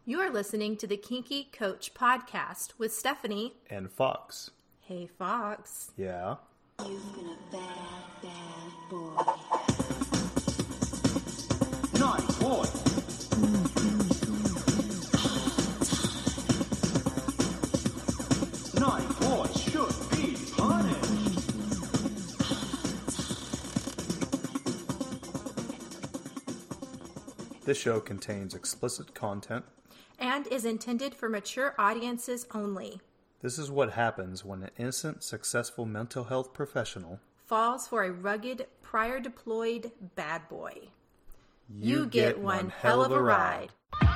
You are listening to the Kinky Coach Podcast with Stephanie and Fox. Hey, Fox. Yeah? You've been a bad boy. Naughty boy. Naughty boy should be punished. This show contains explicit content. And is intended for mature audiences only. This is what happens when an innocent, successful mental health professional falls for a rugged, prior deployed bad boy. You get one hell of a ride.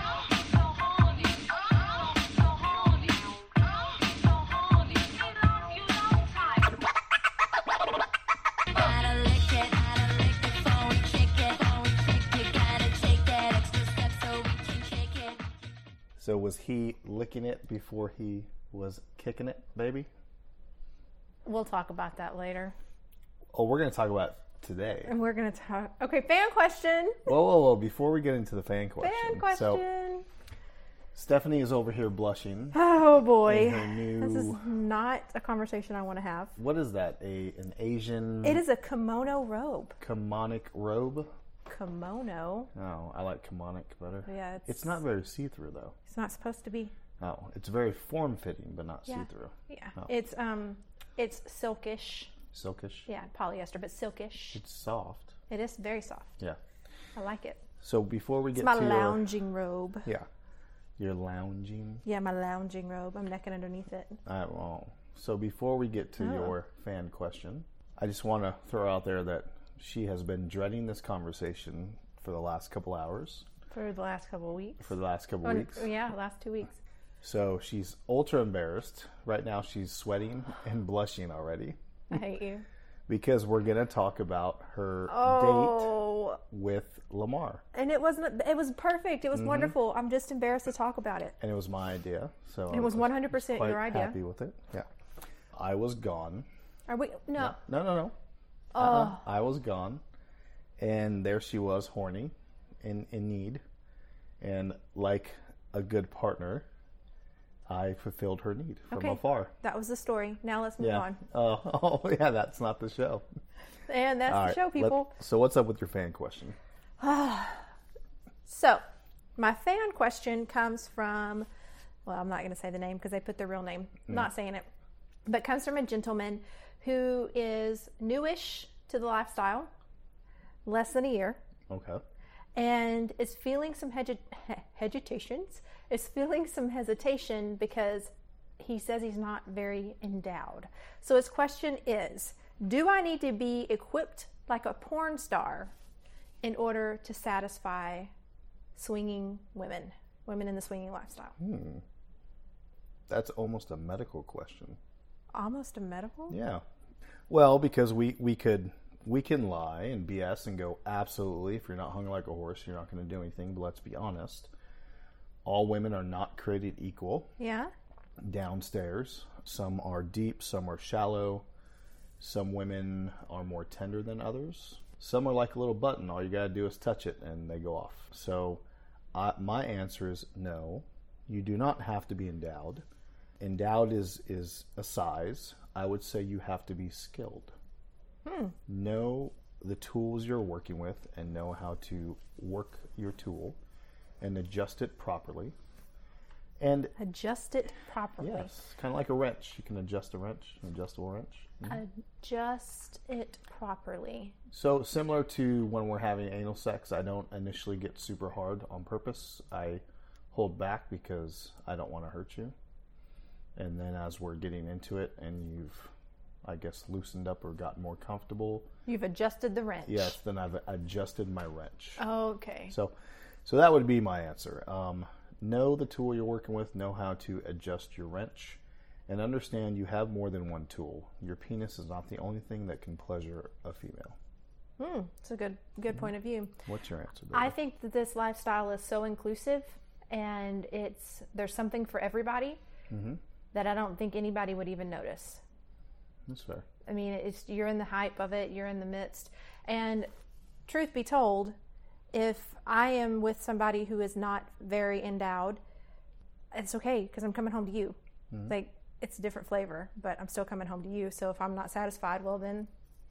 So was he licking it before he was kicking it, baby? We'll talk about that later. Oh, we're going to talk about today. And we're going to talk... Okay, fan question. Whoa. Before we get into the fan question. Fan question. So, Stephanie is over here blushing. Oh, boy. In her new... This is not a conversation I want to have. What is that? An Asian... It is a kimono robe. Kimono robe? Kimono. Oh, I like kimono better. Yeah, it's not very see-through, though. It's not supposed to be. Oh, it's very form-fitting, but not see-through. Yeah. Oh. It's silkish. Silkish? Yeah, polyester, but silkish. It's soft. It is very soft. Yeah. I like it. So before we get to to my lounging robe. Yeah. You're lounging? Yeah, my lounging robe. I'm necking underneath it. So before we get to your fan question, I just want to throw out there that she has been dreading this conversation for the last couple hours. For the last couple of weeks. For the last couple weeks. Yeah, last 2 weeks. So she's ultra embarrassed. Right now she's sweating and blushing already. I hate you. Because we're going to talk about her date with Lamar. And it was perfect. It was wonderful. I'm just embarrassed to talk about it. And it was my idea. So it was 100% your idea. Happy with it. Yeah. I was gone. Are we? No. No. I was gone. And there she was, horny, in need. And like a good partner, I fulfilled her need from afar. That was the story. Now let's move on. Oh, yeah, that's not the show. And that's the show, people. So what's up with your fan question? So, my fan question comes from, well, I'm not going to say the name because they put their real name. I'm not saying it. But comes from a gentleman who is newish to the lifestyle, less than a year. Okay. And is feeling some hesitation because he says he's not very endowed. So his question is, do I need to be equipped like a porn star in order to satisfy swinging women in the swinging lifestyle? That's almost a medical question. Almost a medical? Yeah. Well, because we can lie and BS and go, absolutely, if you're not hung like a horse, you're not going to do anything. But let's be honest. All women are not created equal. Yeah. Downstairs. Some are deep, some are shallow. Some women are more tender than others. Some are like a little button. All you got to do is touch it and they go off. So my answer is no. You do not have to be endowed. Endowed is a size. I would say you have to be skilled. Know the tools you're working with and know how to work your tool and adjust it properly. And adjust it properly. Yes, kind of like a wrench. You can adjust a wrench, an adjustable wrench. Adjust it properly. So similar to when we're having anal sex, I don't initially get super hard on purpose. I hold back because I don't want to hurt you. And then as we're getting into it and you've, I guess, loosened up or gotten more comfortable. You've adjusted the wrench. Yes, then I've adjusted my wrench. Okay. So that would be my answer. Know the tool you're working with, know how to adjust your wrench, and understand you have more than one tool. Your penis is not the only thing that can pleasure a female. It's a good point of view. What's your answer, baby? I think that this lifestyle is so inclusive, and there's something for everybody that I don't think anybody would even notice. That's fair. I mean, you're in the hype of it, you're in the midst, and truth be told, if I am with somebody who is not very endowed, it's okay because I'm coming home to you. Like, it's a different flavor, but I'm still coming home to you. So if I'm not satisfied, well then,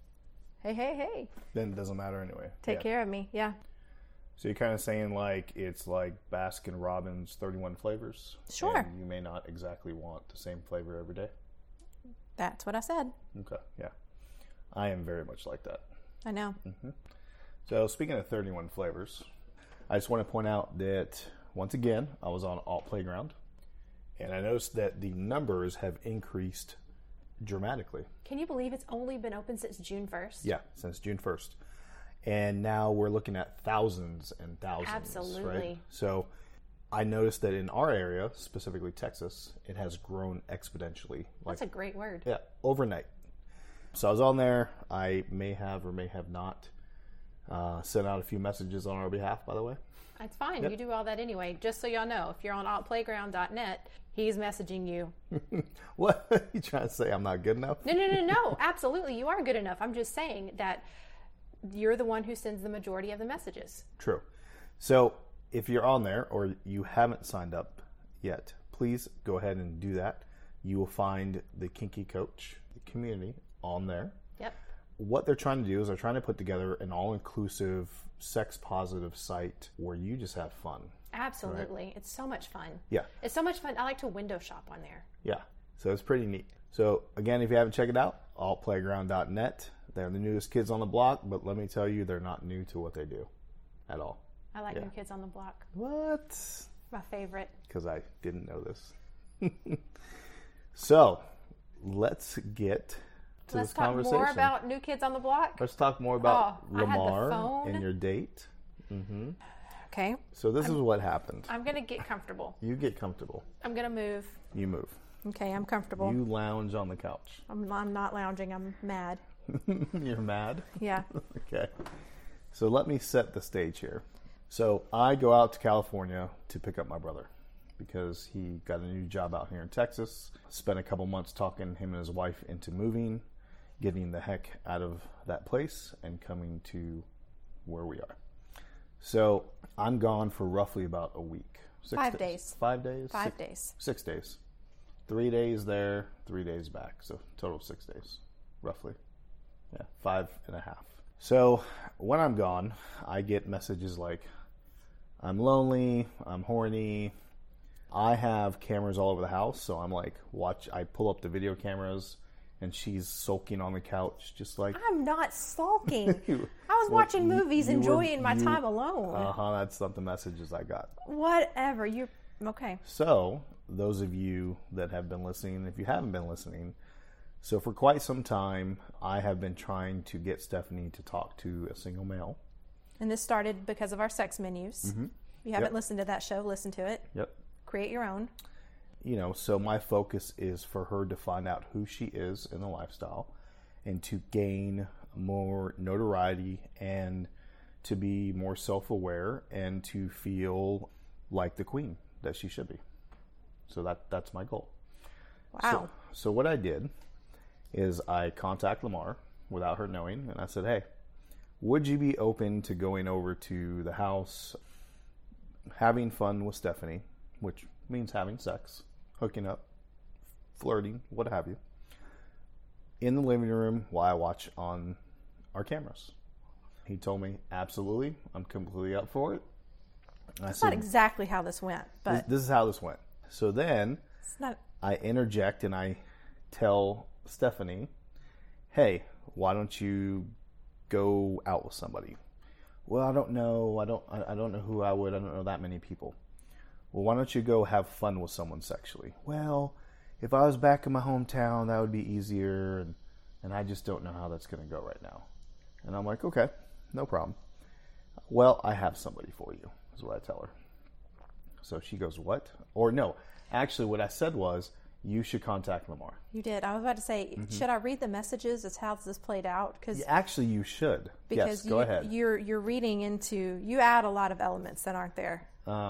hey. Then it doesn't matter anyway. Take care of me. Yeah. So you're kind of saying like it's like Baskin Robbins 31 flavors. Sure. And you may not exactly want the same flavor every day. That's what I said. Okay, yeah. I am very much like that. I know. So speaking of 31 flavors, I just want to point out that once again, I was on Alt Playground, and I noticed that the numbers have increased dramatically. Can you believe it's only been open since June 1st? Yeah, since June 1st. And now we're looking at thousands and thousands. Absolutely. Right? So I noticed that in our area, specifically Texas, it has grown exponentially. That's a great word. Yeah, overnight. So I was on there. I may have or may have not sent out a few messages on our behalf, by the way. That's fine. Yep. You do all that anyway. Just so y'all know, if you're on altplayground.net, he's messaging you. What? Are you trying to say I'm not good enough? No. Absolutely. You are good enough. I'm just saying that you're the one who sends the majority of the messages. True. So if you're on there or you haven't signed up yet, please go ahead and do that. You will find the Kinky Coach community on there. Yep. What they're trying to do is they're trying to put together an all-inclusive, sex-positive site where you just have fun. Absolutely. Right? It's so much fun. Yeah. It's so much fun. I like to window shop on there. Yeah. So it's pretty neat. So again, if you haven't checked it out, altplayground.net. They're the newest kids on the block, but let me tell you, they're not new to what they do at all. I like New Kids on the Block. What? My favorite. Because I didn't know this. So let's get to this conversation. Let's talk more about New Kids on the Block. Let's talk more about Lamar phone. and your date. Mm-hmm. Okay. So this is what happened. I'm going to get comfortable. You get comfortable. I'm going to move. You move. Okay, I'm comfortable. You lounge on the couch. I'm not lounging. I'm mad. You're mad? Yeah. Okay. So let me set the stage here. So I go out to California to pick up my brother because he got a new job out here in Texas. Spent a couple months talking him and his wife into moving, getting the heck out of that place and coming to where we are. So I'm gone for roughly about a week. 5 days. 5 days? 5 days. 6 days. 3 days there, 3 days back. So total 6 days, roughly. Yeah, 5.5. So when I'm gone, I get messages like, I'm lonely, I'm horny. I have cameras all over the house, so I'm like, I pull up the video cameras, and she's sulking on the couch, just like... I'm not sulking. I was watching movies, enjoying my time alone. That's some of the messages I got. Whatever, you're... Okay. So, those of you that have been listening, if you haven't been listening... So for quite some time, I have been trying to get Stephanie to talk to a single male. And this started because of our sex menus. Mm-hmm. If you haven't listened to that show, listen to it. Yep. Create your own. So my focus is for her to find out who she is in the lifestyle and to gain more notoriety and to be more self-aware and to feel like the queen that she should be. So that's my goal. Wow. So what I did is I contact Lamar without her knowing, and I said, hey, would you be open to going over to the house, having fun with Stephanie, which means having sex, hooking up, flirting, what have you, in the living room while I watch on our cameras? He told me, absolutely, I'm completely up for it. That's not exactly how this went, but... This is how this went. So then I interject and I tell Stephanie, hey, why don't you go out with somebody? Well, I don't know. I don't know who I would. I don't know that many people. Well, why don't you go have fun with someone sexually? Well, if I was back in my hometown, that would be easier, and I just don't know how that's going to go right now. And I'm like, okay, no problem. Well, I have somebody for you, is what I tell her. So she goes, what? Or no, actually what I said was, you should contact Lamar. You did. I was about to say, should I read the messages as how this played out? Cause, actually, you should. Because yes, go ahead. You're reading into, you add a lot of elements that aren't there.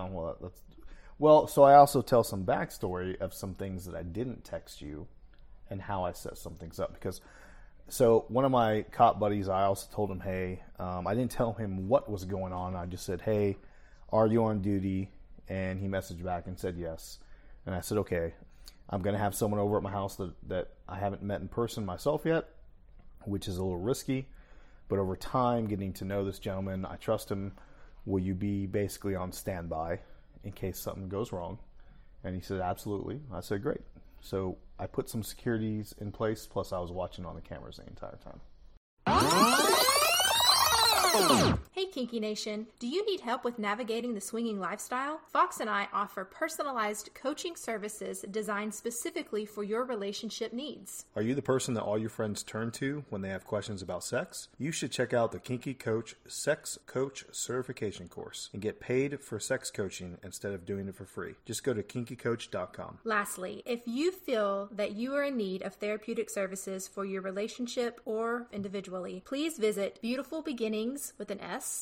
So I also tell some backstory of some things that I didn't text you and how I set some things up. So one of my cop buddies, I also told him, hey, I didn't tell him what was going on. I just said, hey, are you on duty? And he messaged back and said yes. And I said, okay, I'm going to have someone over at my house that I haven't met in person myself yet, which is a little risky. But over time, getting to know this gentleman, I trust him. Will you be basically on standby in case something goes wrong? And he said, absolutely. I said, great. So I put some securities in place, plus I was watching on the cameras the entire time. Hey Kinky Nation, do you need help with navigating the swinging lifestyle? Fox and I offer personalized coaching services designed specifically for your relationship needs. Are you the person that all your friends turn to when they have questions about sex? You should check out the Kinky Coach Sex Coach Certification course and get paid for sex coaching instead of doing it for free. Just go to kinkycoach.com. Lastly, if you feel that you are in need of therapeutic services for your relationship or individually, please visit Beautiful Beginnings with an S,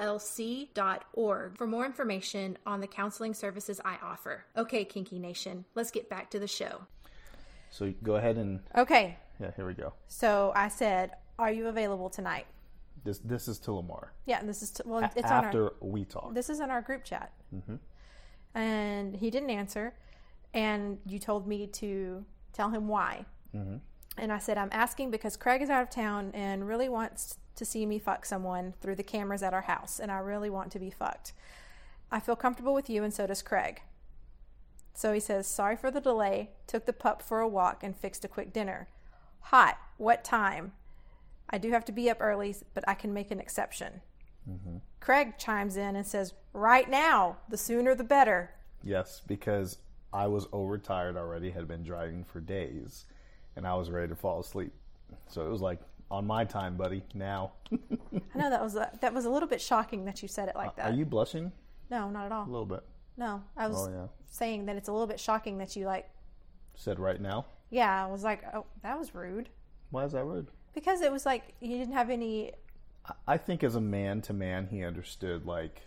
LLC.org for more information on the counseling services I offer. Okay, Kinky Nation, let's get back to the show. So go ahead and... Okay. Yeah, here we go. So I said, are you available tonight? This is to Lamar. Yeah, this is it's after on we talk. This is in our group chat. Mm-hmm. And he didn't answer. And you told me to tell him why. Mm-hmm. And I said, I'm asking because Craig is out of town and really wants to see me fuck someone through the cameras at our house. And I really want to be fucked. I feel comfortable with you and so does Craig. So he says, sorry for the delay. Took the pup for a walk and fixed a quick dinner. Hot. What time? I do have to be up early, but I can make an exception. Mm-hmm. Craig chimes in and says, right now. The sooner the better. Yes, because I was overtired already, had been driving for days, and I was ready to fall asleep. So it was like, on my time, buddy, now. I know that was a little bit shocking that you said it like that. Are you blushing? No, not at all. A little bit. No, I was saying that it's a little bit shocking that you said right now? Yeah, I was like, oh, that was rude. Why is that rude? Because it was like you didn't have any... I think as a man to man, he understood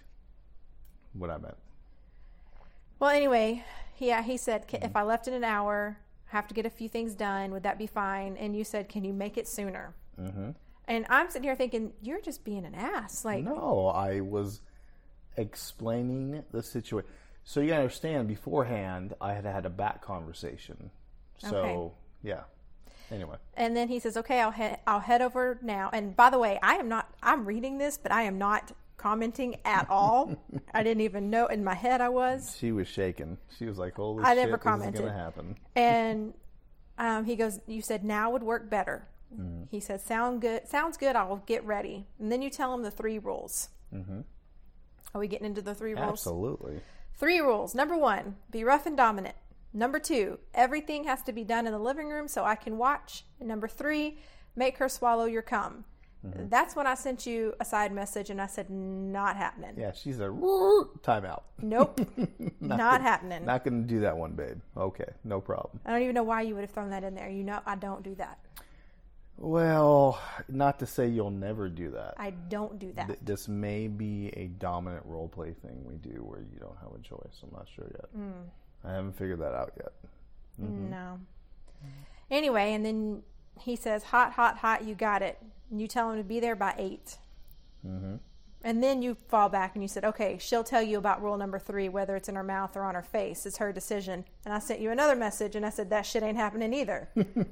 what I meant. Well, anyway, he said, if I left in an hour, I have to get a few things done. Would that be fine? And you said, can you make it sooner? Mm-hmm. And I'm sitting here thinking, you're just being an ass. No, I was explaining the situation. So you understand, beforehand, I had had a back conversation. So, okay. Yeah. Anyway. And then he says, okay, I'll head over now. And by the way, I'm reading this, but I am not commenting at all. I didn't even know. In my head I was. She was shaking. She was like, holy I shit, never commented. This is going to happen. And he goes, you said now would work better. Mm-hmm. He said, sounds good, I'll get ready. And then you tell him the 3 rules. Mm-hmm. Are we getting into the 3 rules? Absolutely. 3 rules. Number 1, be rough and dominant. Number 2, everything has to be done in the living room so I can watch. And number 3, make her swallow your cum. Mm-hmm. That's when I sent you a side message and I said, not happening. Yeah, she said, time out. Nope. not happening. Not going to do that one, babe. Okay, no problem. I don't even know why you would have thrown that in there. You know, I don't do that. Well, not to say you'll never do that. I don't do that. This may be a dominant role play thing we do where you don't have a choice. I'm not sure yet. I haven't figured that out yet. Mm-hmm. No. Anyway, and then he says, hot, hot, hot, you got it. And you tell him to be there by 8. Mm-hmm. And then you fall back and you said, okay, she'll tell you about rule number 3, whether it's in her mouth or on her face. It's her decision. And I sent you another message and I said, that shit ain't happening either.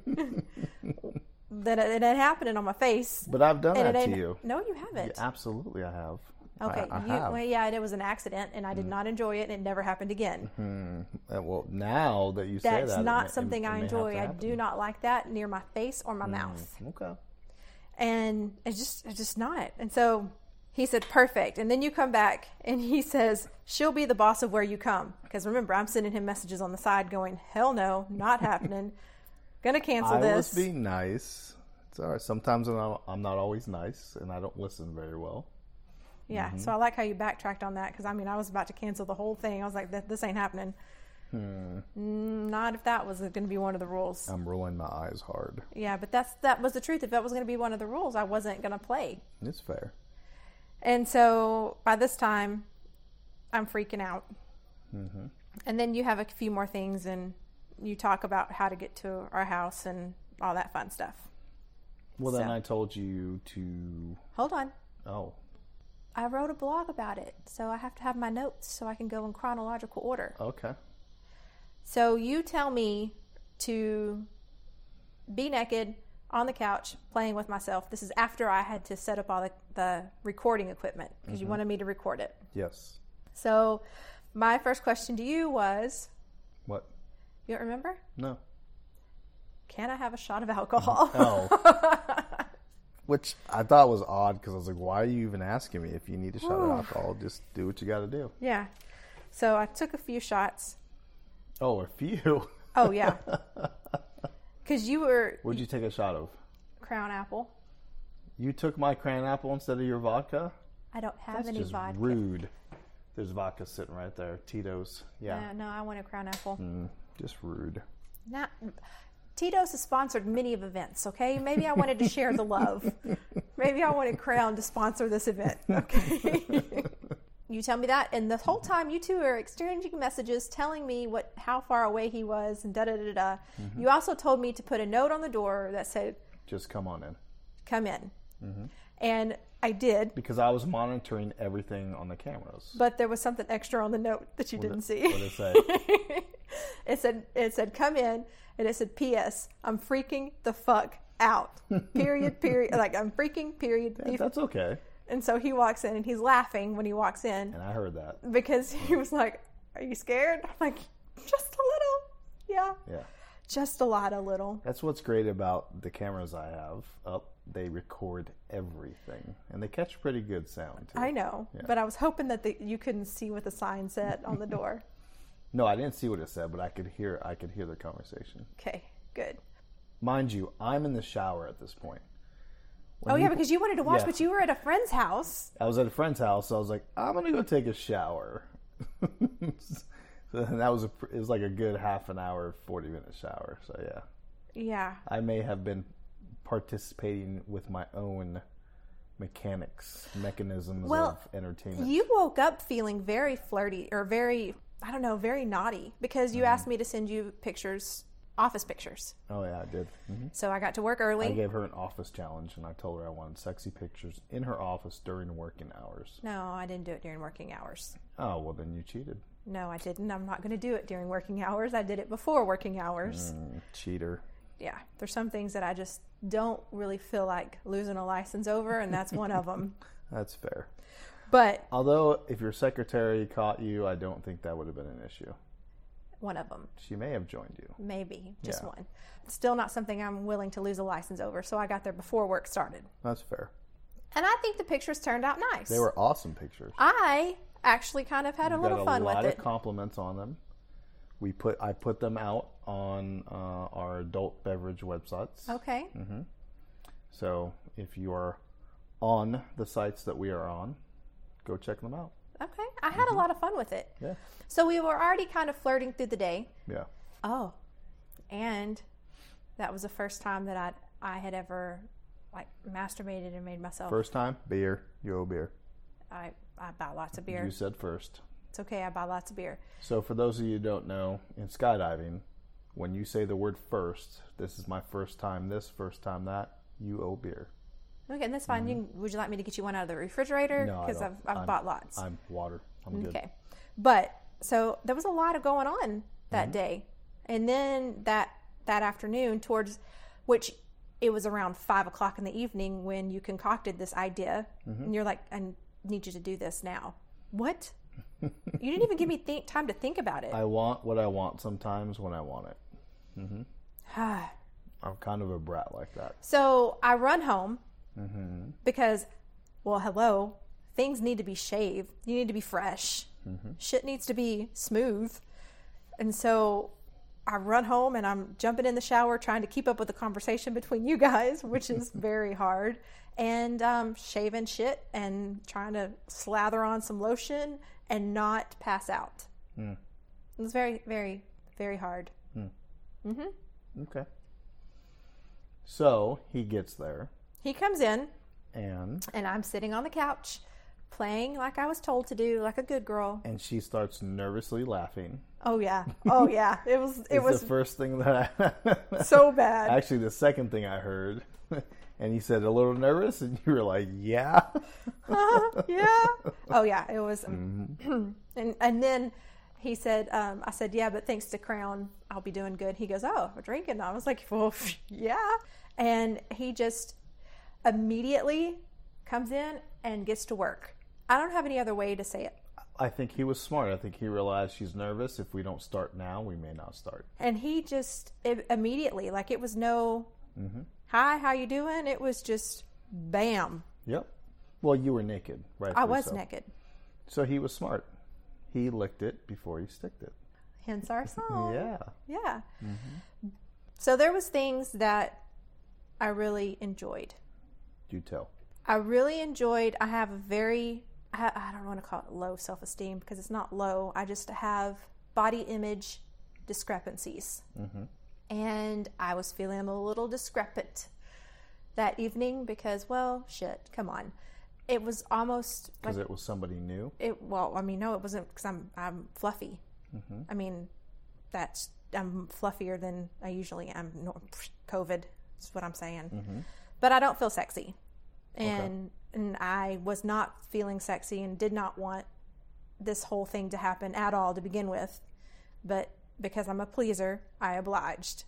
That it ain't happening on my face. But I've done that to you. No, you haven't. Yeah, absolutely, I have. Okay. I have. Well, yeah, it was an accident, and I did not enjoy it, and it never happened again. Well, now that you say that, that's not something I enjoy. I do not like that near my face or my mouth. Okay. And it's just not. And so he said, perfect. And then you come back, and he says, she'll be the boss of where you come. Because remember, I'm sending him messages on the side going, hell no, not happening. Gonna cancel this. I was being nice. It's all right. Sometimes I'm not always nice, and I don't listen very well. Yeah, so I like how you backtracked on that, because I was about to cancel the whole thing. I was like, this ain't happening. Not if that was going to be one of the rules. I'm rolling my eyes hard. Yeah, but that was the truth. If that was going to be one of the rules, I wasn't going to play. It's fair. And so by this time, I'm freaking out. Mm-hmm. And then you have a few more things, and you talk about how to get to our house and all that fun stuff. Well, then I told you to... Hold on. Oh. I wrote a blog about it, so I have to have my notes so I can go in chronological order. Okay. So you tell me to be naked on the couch playing with myself. This is after I had to set up all the recording equipment because you wanted me to record it. Yes. So my first question to you was, What? you don't remember? No. Can I have a shot of alcohol? Oh. Which I thought was odd because I was like, why are you even asking me if you need a shot of alcohol? Just do what you got to do. Yeah. So I took a few shots. Oh, a few. Oh, yeah. Because you were What'd you take a shot of? Crown Apple. You took my cran apple instead of your vodka? I don't have That's any just vodka. rude. There's vodka sitting right there. Tito's. Yeah. No, I want a Crown Apple. Just rude. Not Tito's has sponsored many of events, okay? Maybe I wanted to share the love. Maybe I wanted Crown to sponsor this event, okay? You tell me that, and the whole time you two are exchanging messages telling me how far away he was and da-da-da-da. You also told me to put a note on the door that said, Just come on in. come in. And I did, Because I was monitoring everything on the cameras. but there was something extra on the note that you didn't see. What did it say? It said come in, and it said P.S. I'm freaking the fuck out. Period. Like I'm freaking. Period. That's okay. And so he walks in, and he's laughing when he walks in And I heard that. because he was like, "Are you scared?" I'm like, "Just a little, yeah, Yeah. just a lot, a little." That's what's great about the cameras I have up. They record everything. And they catch pretty good sound, too. I know, Yeah. but I was hoping that you couldn't see what the sign said on the door. No, I didn't see what it said, but I could hear the conversation. Okay, good. Mind you, I'm in the shower at this point. Because you wanted to watch, Yeah. but you were at a friend's house. I was at a friend's house, so I was like, I'm going to go take a shower. So that was it was like a good half an hour, 40-minute shower. So yeah, Yeah. I may have been participating with my own mechanisms of entertainment. You woke up feeling very flirty or very naughty because you asked me to send you pictures, office pictures. Oh yeah, I did. So I got to work early. I gave her an office challenge, and I told her I wanted sexy pictures in her office during working hours. No, I didn't do it during working hours. Oh, well then you cheated. No, I didn't. I'm not going to do it during working hours. I did it before working hours. Cheater. Yeah, there's some things that I just don't really feel like losing a license over, and that's one of them. That's fair. But Although, if your secretary caught you, I don't think that would have been an issue. one of them, She may have joined you. maybe, just Yeah. one. Still not something I'm willing to lose a license over, so I got there before work started. That's fair. And I think the pictures turned out nice. They were awesome pictures. I actually kind of had a little fun with got a lot it. of compliments on them. I put them out on our adult beverage websites. Okay. So if you are on the sites that we are on, go check them out. Okay. I had a lot of fun with it. Yeah. So we were already kind of flirting through the day. Yeah. Oh. And that was the first time that I had ever like masturbated and made myself. First time, beer. You owe beer. I buy lots of beer. You said first. It's okay. I buy lots of beer. So for those of you who don't know, in skydiving, when you say the word first, this is my first time this, first time that, you owe beer. Okay, and that's fine. Would you like me to get you one out of the refrigerator? No, I Because don't. I've bought lots. I'm water. I'm good. Okay. But so there was a lot of going on that day. And then that afternoon towards which it was around 5:00 in the evening when you concocted this idea and you're like, I need you to do this now. What? You didn't even give me time to think about it. I want what I want sometimes when I want it. I'm kind of a brat like that. So I run home because, well, hello, things need to be shaved. You need to be fresh. Shit needs to be smooth. And so I run home and I'm jumping in the shower trying to keep up with the conversation between you guys, which is very hard, and shaving shit and trying to slather on some lotion and not pass out. It was very, very, very hard. Okay. So he gets there, He comes in and I'm sitting on the couch playing like I was told to do, like a good girl. she starts nervously laughing. Oh yeah. It was It's the first thing that I so bad. actually the second thing I heard. And he said, a little nervous, and you were like, yeah. Yeah. Oh yeah, it was. And then he said, I said, yeah, but thanks to Crown, I'll be doing good. He goes, oh, we're drinking. I was like, well, yeah. And he just immediately comes in and gets to work. I don't have any other way to say it. I think he was smart. I think he realized she's nervous. If we don't start now, we may not start. And he just immediately, like it was no, hi, how you doing? It was just bam. Yep. Well, you were naked, right? I was naked. So he was smart. He licked it before he sticked it. Hence our song. Yeah. Yeah. So there was things that I really enjoyed. Do tell. I really enjoyed, I have a very, I don't want to call it low self-esteem because it's not low. I just have body image discrepancies. And I was feeling a little discrepant that evening because, well, shit, come on. It was almost because it was somebody new. Well, I mean, no, it wasn't because I'm fluffy. I mean, I'm fluffier than I usually am. COVID is what I'm saying. But I don't feel sexy, and I was not feeling sexy and did not want this whole thing to happen at all to begin with. But because I'm a pleaser, I obliged,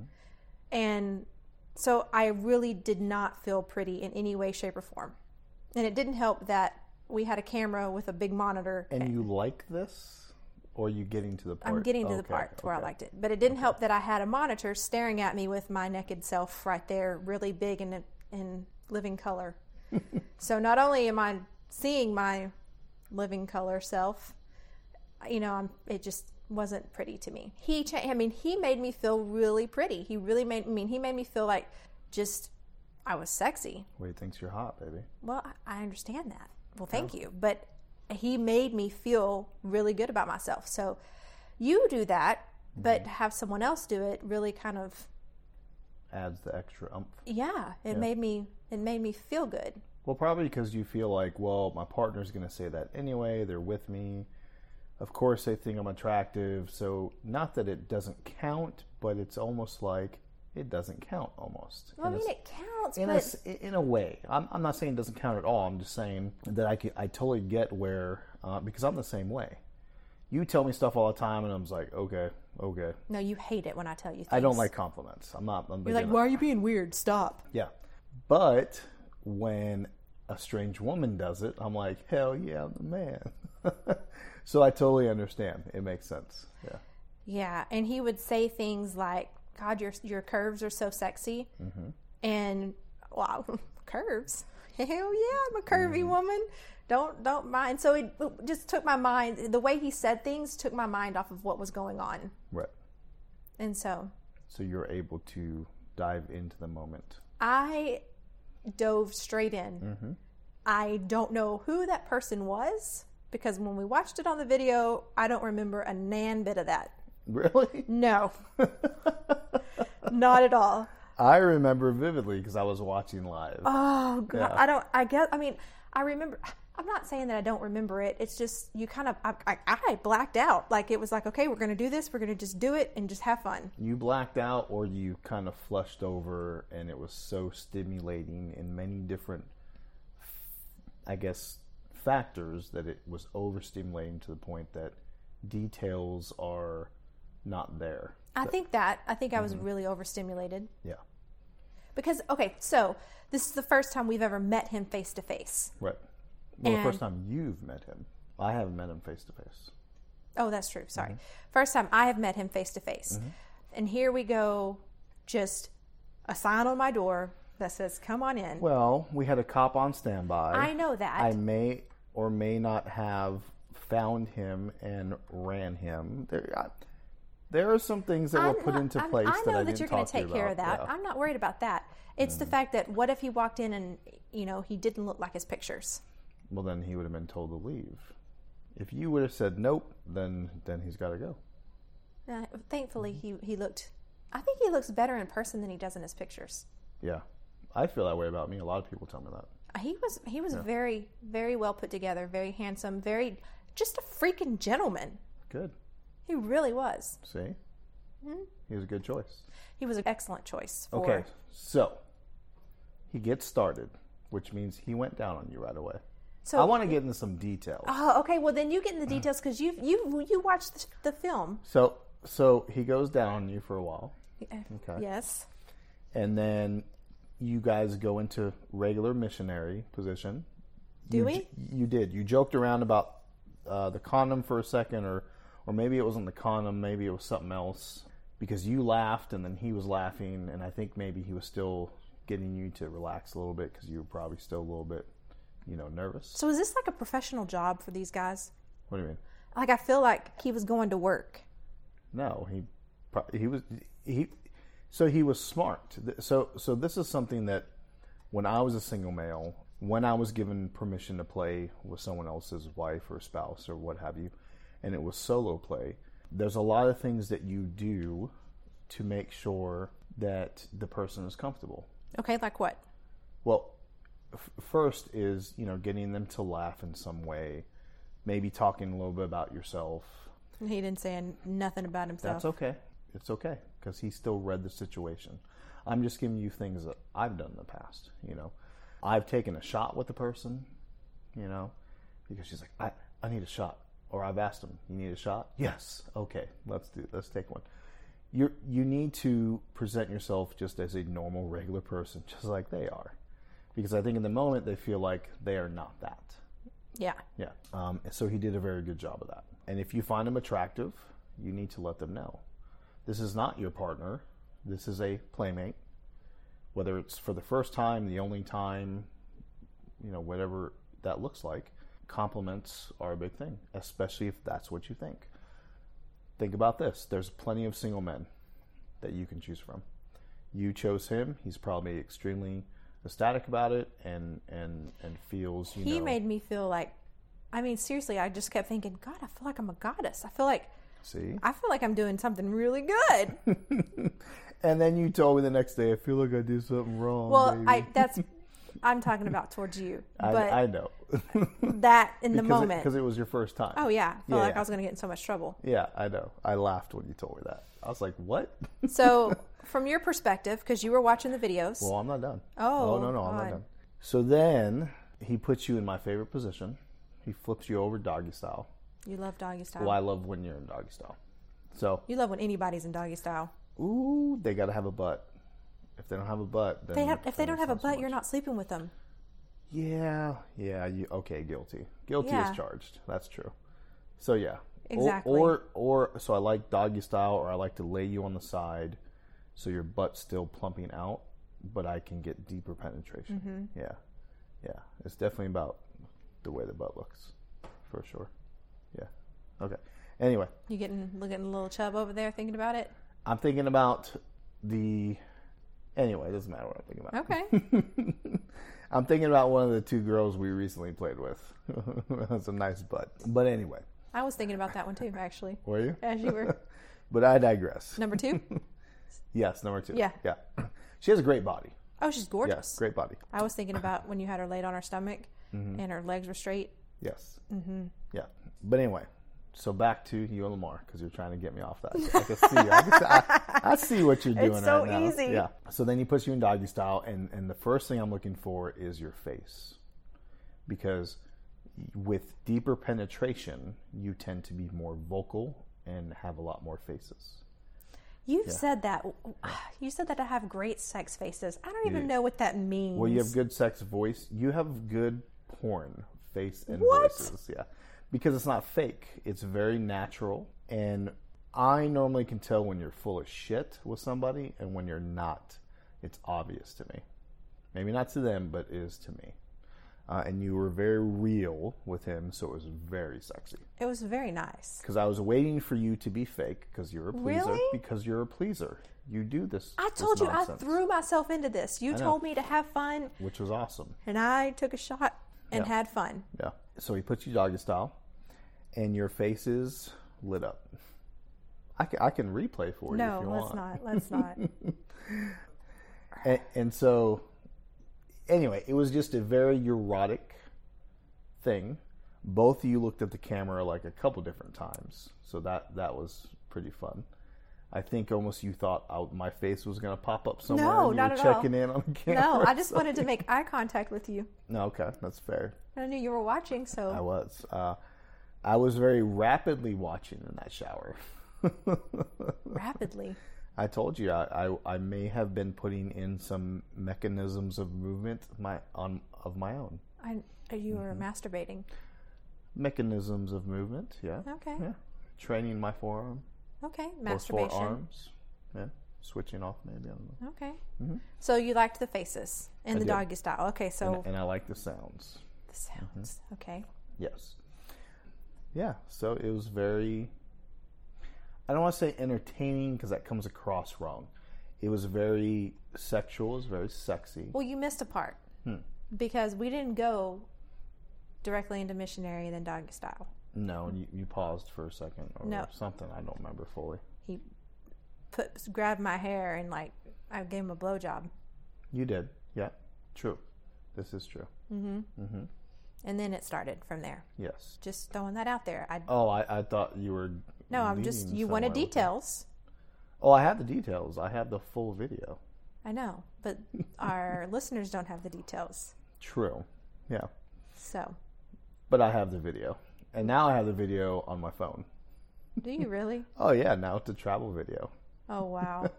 and so I really did not feel pretty in any way, shape, or form. And it didn't help that we had a camera with a big monitor. And you like this? Or are you getting to the part? I'm getting to the part where I liked it. But it didn't help that I had a monitor staring at me with my naked self right there, really big and in living color. So not only am I seeing my living color self, you know, it just wasn't pretty to me. He made me feel really pretty. He made me feel like just... I was sexy. Well, he thinks you're hot, baby. Well, I understand that. Well, thank you. But he made me feel really good about myself. So you do that, but have someone else do it really kind of adds the extra oomph. Yeah, it made me feel good. Well, probably because you feel like, well, my partner's going to say that anyway. They're with me. Of course, they think I'm attractive. So not that it doesn't count, but it's almost like it doesn't count almost. Well, I mean, it counts, but... In a way. I'm not saying it doesn't count at all. I'm just saying that I totally get where, because I'm the same way. You tell me stuff all the time, and I'm just like, okay. No, you hate it when I tell you things. I don't like compliments. You're like, why are you being weird? Stop. Yeah. But when a strange woman does it, I'm like, hell yeah, I'm the man. So I totally understand. It makes sense. Yeah. Yeah, and he would say things like, God, your curves are so sexy. And wow, curves. Hell yeah, I'm a curvy woman. Don't mind. So it just took my mind. The way he said things took my mind off of what was going on. Right. And so you're able to dive into the moment. I dove straight in. I don't know who that person was because when we watched it on the video, I don't remember a nan bit of that. Really? No. Not at all. I remember vividly because I was watching live. Oh, God. Yeah. I remember. I'm not saying that I don't remember it. It's just you kind of, I blacked out. Like it was like, okay, we're going to do this. We're going to just do it and just have fun. You blacked out or you kind of flushed over and it was so stimulating in many different, I guess, factors that it was overstimulating to the point that details are not there. I think I was really overstimulated. Yeah. Because, okay, so this is the first time we've ever met him face to face. Right. Well, the first time you've met him. I haven't met him face to face. Oh, that's true. Sorry. First time I have met him face to face. And here we go, just a sign on my door that says, come on in. Well, we had a cop on standby. I know that. I may or may not have found him and ran him. There are some things that were put into place that I didn't talk to you about. I know that you're going to take care of that. Yeah. I'm not worried about that. It's the fact that what if he walked in and, he didn't look like his pictures? Well, then he would have been told to leave. If you would have said nope, then he's got to go. Thankfully, he looked... I think he looks better in person than he does in his pictures. Yeah. I feel that way about me. A lot of people tell me that. He was very, very well put together, very handsome, just a freaking gentleman. Good. He really was. See? He was a good choice. He was an excellent choice. Okay, so he gets started, which means he went down on you right away. So I want to get into some details. Oh, okay. Well, then you get in the details because you watched the film. So he goes down on you for a while. Okay. Yes. And then you guys go into regular missionary position. Do we? You did. You joked around about the condom for a second, or maybe it wasn't the condom, maybe it was something else, because you laughed and then he was laughing, and I think maybe he was still getting you to relax a little bit because you were probably still a little bit, nervous. So is this like a professional job for these guys? What do you mean? Like, I feel like he was going to work. No, he was smart. So this is something that when I was a single male, when I was given permission to play with someone else's wife or spouse or what have you, and it was solo play, there's a lot of things that you do to make sure that the person is comfortable. Okay, like what? Well, first is, getting them to laugh in some way, maybe talking a little bit about yourself. He didn't say nothing about himself. That's okay. It's okay, because he still read the situation. I'm just giving you things that I've done in the past, I've taken a shot with the person, because she's like, I need a shot. Or I've asked them, you need a shot? Yes. Okay, let's take one. You need to present yourself just as a normal, regular person, just like they are. Because I think in the moment they feel like they are not that. Yeah. Yeah. So he did a very good job of that. And if you find them attractive, you need to let them know. This is not your partner. This is a playmate. Whether it's for the first time, the only time, whatever that looks like, compliments are a big thing, especially if that's what you think. Think about this. There's plenty of single men that you can choose from. You chose him. He's probably extremely ecstatic about it and feels, He made me feel like, seriously, I just kept thinking, God, I feel like I'm a goddess. I feel like I'm doing something really good. And then you told me the next day, I feel like I did something wrong. Well, baby. I'm talking about towards you. But I know. that in the moment. Because it was your first time. Oh, yeah. I felt like I was going to get in so much trouble. Yeah, I know. I laughed when you told me that. I was like, what? So, from your perspective, because you were watching the videos. Well, I'm not done. Oh, no, God. I'm not done. So then he puts you in my favorite position. He flips you over doggy style. You love doggy style. Well, I love when you're in doggy style. So you love when anybody's in doggy style. Ooh, they got to have a butt. If they don't have a butt, then if they don't have a butt, you're not sleeping with them. Yeah. Okay, guilty. Guilty Yeah. is charged. That's true. So yeah, Exactly. Or so I like doggy style, or I like to lay you on the side, so your butt's still plumping out, but I can get deeper penetration. Yeah. It's definitely about the way the butt looks, for sure. Yeah. Okay. Anyway, You getting a little chub over there thinking about it? I'm thinking about Anyway, it doesn't matter what I'm thinking about. Okay. I'm thinking about one of the two girls we recently played with. That's a nice butt. But anyway. I was thinking about that one too, actually. Were you? As you were. But I digress. Number 2? Yes, number 2. Yeah. She has a great body. Oh, she's gorgeous. Yes, great body. I was thinking about when you had her laid on her stomach and her legs were straight. Yes. Mm-hmm. Yeah. But anyway, so back to you and Lamar, because you're trying to get me off that. I can see. I see what you're doing It's so right now. easy. Yeah. So then he puts you in doggy style, and the first thing I'm looking for is your face, because with deeper penetration, you tend to be more vocal and have a lot more faces. You've said that. You said that I have great sex faces. I don't even know what that means. Well, you have good sex voice. You have good porn face and What? voices. Yeah. Because it's not fake. It's very natural. And I normally can tell when you're full of shit with somebody and when you're not. It's obvious to me. Maybe not to them, but it is to me. And you were very real with him, so it was very sexy. It was very nice. Because I was waiting for you to be fake, because you're a pleaser. Really? Because you're a pleaser. You do this. I this told you nonsense, I threw myself into this. You know. told me to have fun, which was awesome. and I took a shot and Yeah. had fun. Yeah. So he puts you doggy style, and your face is lit up. I can replay for you if you want. No, let's not. And so, anyway, it was just a very erotic thing. Both of you looked at the camera like a couple different times, so that was pretty fun. I think almost you thought my face was going to pop up somewhere. No, and you not were at all. checking in on the camera. No, I just wanted to make eye contact with you. No, okay, that's fair. I knew you were watching, so. I was. I was very rapidly watching in that shower. Rapidly. I told you I may have been putting in some mechanisms of movement of my own. You were masturbating. Mechanisms of movement, yeah. Okay. Yeah. Training my forearm. Okay, Or masturbation. forearms. Yeah. Switching off maybe. I don't know. Okay. So you liked the faces in I the did. doggy style. Okay, so And I like the sounds. the sounds. Okay. Yes. Yeah. So it was very, I don't want to say entertaining because that comes across wrong. It was very sexual. It was very sexy. Well, you missed a part because we didn't go directly into missionary and then doggy style. No, you paused for a second or No. something. I don't remember fully. He grabbed my hair and like I gave him a blowjob. You did. Yeah. True. This is true. And then it started from there. Yes. Just throwing that out there. Oh, I thought you were. No, I'm just. leading You wanted somewhere with that. details. Oh, I have the details. I have the full video. I know, but our listeners don't have the details. True. Yeah. So, But I have the video. And now I have the video on my phone. do you really? Oh, yeah. Now it's a travel video. Oh, wow.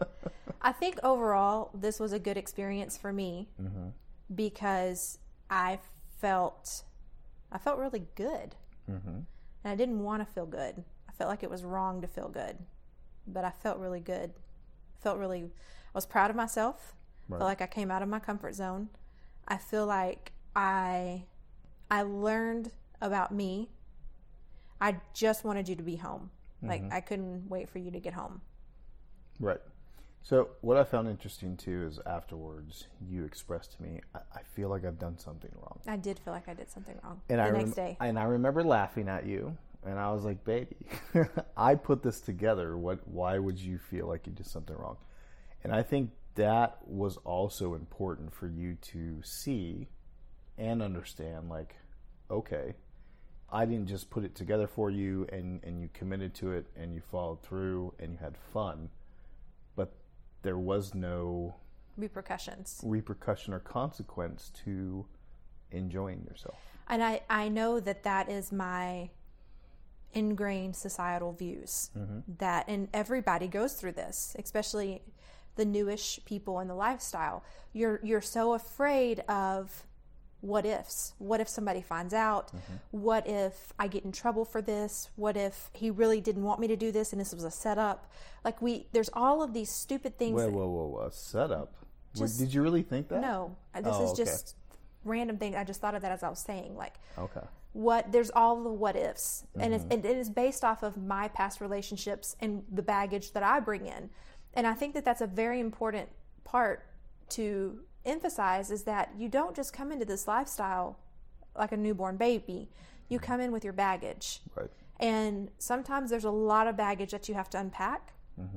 I think overall, this was a good experience for me because I felt really good. And I didn't want to feel good. I felt like it was wrong to feel good, but I felt really good. I was proud of myself. Right. Felt like I came out of my comfort zone. I feel like I learned about me. I just wanted you to be home. Like, I couldn't wait for you to get home. Right. So what I found interesting, too, is afterwards you expressed to me, I feel like I've done something wrong. I did feel like I did something wrong And the next day. And I remember laughing at you. And I was like, baby, I put this together. Why would you feel like you did something wrong? And I think that was also important for you to see and understand, like, okay, I didn't just put it together for you and you committed to it and you followed through and you had fun, but there was no Repercussions. repercussion or consequence to enjoying yourself. And I know that is my ingrained societal views that, and everybody goes through this, especially the newish people in the lifestyle. You're so afraid of what ifs. What if somebody finds out? What if I get in trouble for this? What if he really didn't want me to do this and this was a setup? Like there's all of these stupid things. Whoa, setup. Just- Did you really think that? No, this Oh, is okay. just random things. I just thought of that as I was saying. Like, Okay. there's all the what ifs, and it is based off of my past relationships and the baggage that I bring in. And I think that that's a very important part to emphasize, is that you don't just come into this lifestyle like a newborn baby. You come in with your baggage. Right. And sometimes there's a lot of baggage that you have to unpack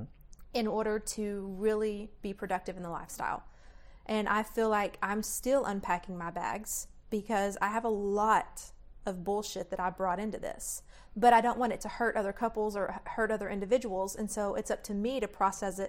in order to really be productive in the lifestyle. And I feel like I'm still unpacking my bags because I have a lot of bullshit that I brought into this. But I don't want it to hurt other couples or hurt other individuals. And so it's up to me to process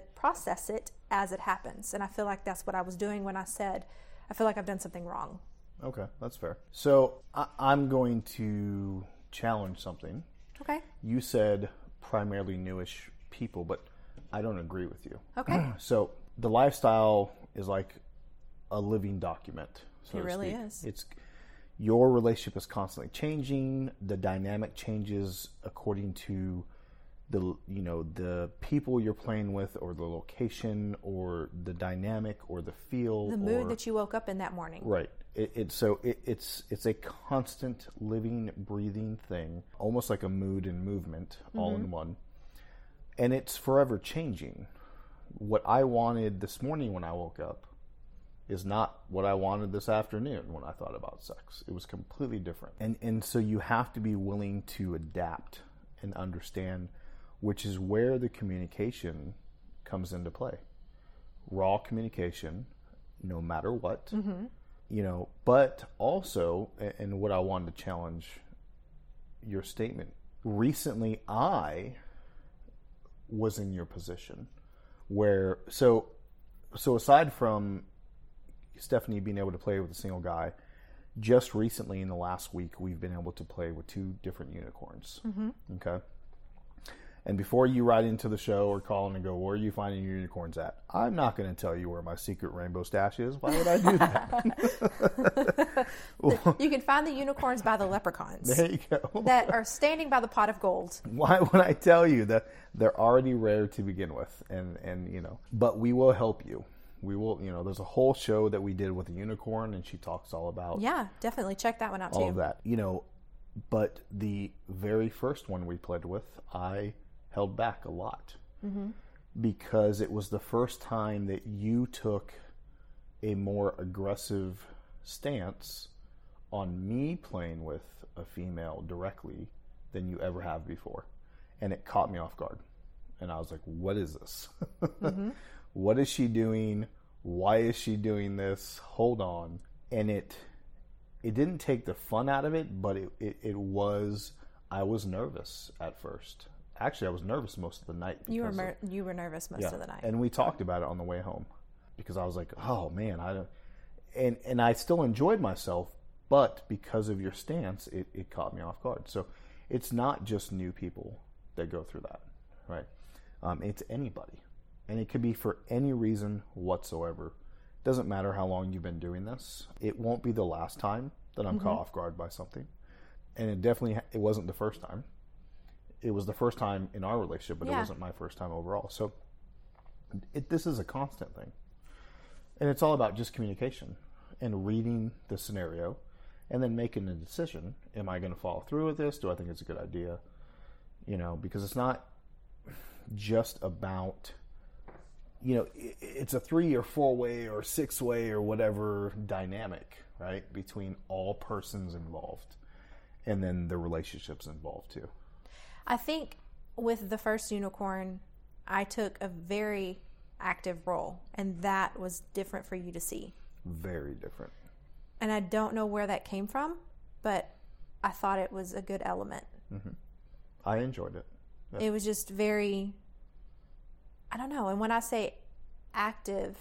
it as it happens. And I feel like that's what I was doing when I said, I feel like I've done something wrong. Okay, that's fair. So I'm going to challenge something. Okay. You said primarily newish people, but I don't agree with you. Okay. So the lifestyle is like a living document. So It to really speak. is. It's your relationship is constantly changing. The dynamic changes according to the people you're playing with, or the location, or the dynamic, or the feel, The mood that you woke up in that morning. Right. It's a constant living, breathing thing, almost like a mood and movement all in one. And it's forever changing. What I wanted this morning when I woke up is not what I wanted this afternoon when I thought about sex. It was completely different. And so you have to be willing to adapt and understand, which is where the communication comes into play. Raw communication, no matter what. But also, and what I wanted to challenge your statement, recently I was in your position, where so aside from Stephanie being able to play with a single guy, just recently in the last week we've been able to play with 2 different unicorns. Okay. And before you write into the show or call in and go, where are you finding your unicorns at? I'm not going to tell you where my secret rainbow stash is. Why would I do that? You can find the unicorns by the leprechauns There you go. that are standing by the pot of gold. Why would I tell you that they're already rare to begin with? And you know, but we will help you. We will, you know, there's a whole show that we did with a unicorn, and she talks all about Yeah, definitely check that one out all too. of that. You know, but the very first one we played with, I held back a lot because it was the first time that you took a more aggressive stance on me playing with a female directly than you ever have before. And it caught me off guard. And I was like, what is this? What is she doing? Why is she doing this? Hold on. And it didn't take the fun out of it, but it was, I was nervous at first. Actually, I was nervous most of the night. You were nervous most of the night. And we talked about it on the way home because I was like, oh man, I don't, and I still enjoyed myself, but because of your stance, it caught me off guard. So it's not just new people that go through that, right? It's anybody. And it could be for any reason whatsoever. Doesn't matter how long you've been doing this. It won't be the last time that I'm caught off guard by something. And it wasn't the first time. It was the first time in our relationship, but it wasn't my first time overall. So this is a constant thing. And it's all about just communication and reading the scenario and then making a decision. Am I going to follow through with this? Do I think it's a good idea? You know, because it's not just about, you know, it's a 3 or 4 way or 6 way or whatever dynamic, right? Between all persons involved and then the relationships involved too. I think with the first unicorn, I took a very active role, and that was different for you to see. Very different. And I don't know where that came from, but I thought it was a good element. I enjoyed it. It was just very, I don't know. And when I say active,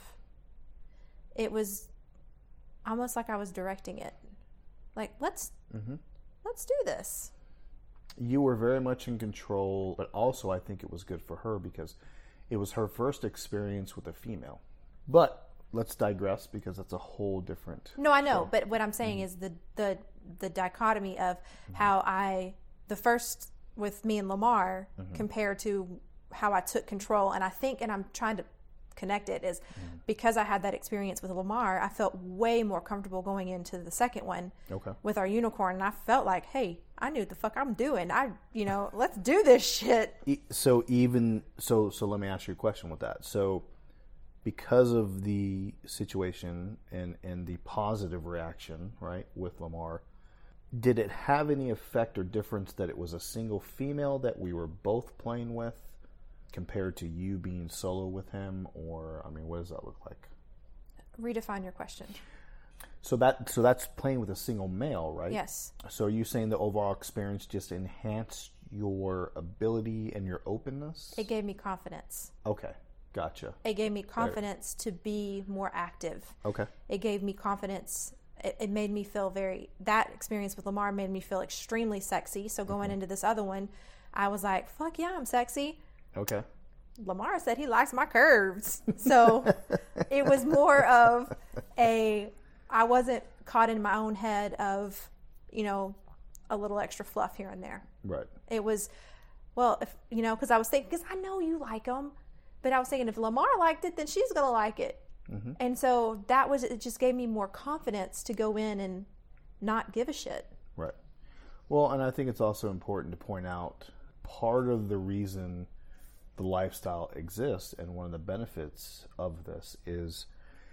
it was almost like I was directing it. Like, let's do this. You were very much in control, but also I think it was good for her because it was her first experience with a female. But let's digress because that's a whole different. No, I know, but what I'm saying is the dichotomy of how the first with me and Lamar compared to how I took control, and I think, and I'm trying to connect it, is because I had that experience with Lamar, I felt way more comfortable going into the second one with our unicorn, and I felt like, hey, I knew what the fuck I'm doing. Let's do this shit. So let me ask you a question with that. So because of the situation and the positive reaction, right, with Lamar, did it have any effect or difference that it was a single female that we were both playing with compared to you being solo with him? Or, I mean, what does that look like? Redefine your question. So that's playing with a single male, right? Yes. So are you saying the overall experience just enhanced your ability and your openness? It gave me confidence. Okay, gotcha. It gave me confidence to be more active. Okay. It gave me confidence. It made me feel that experience with Lamar made me feel extremely sexy. So going into this other one, I was like, fuck yeah, I'm sexy. Okay. Lamar said he likes my curves. So it was more of I wasn't caught in my own head of, a little extra fluff here and there. Right. It was, because I was thinking, because I know you like them, but I was thinking if Lamar liked it, then she's going to like it. And so it just gave me more confidence to go in and not give a shit. Right. Well, and I think it's also important to point out part of the reason the lifestyle exists and one of the benefits of this is,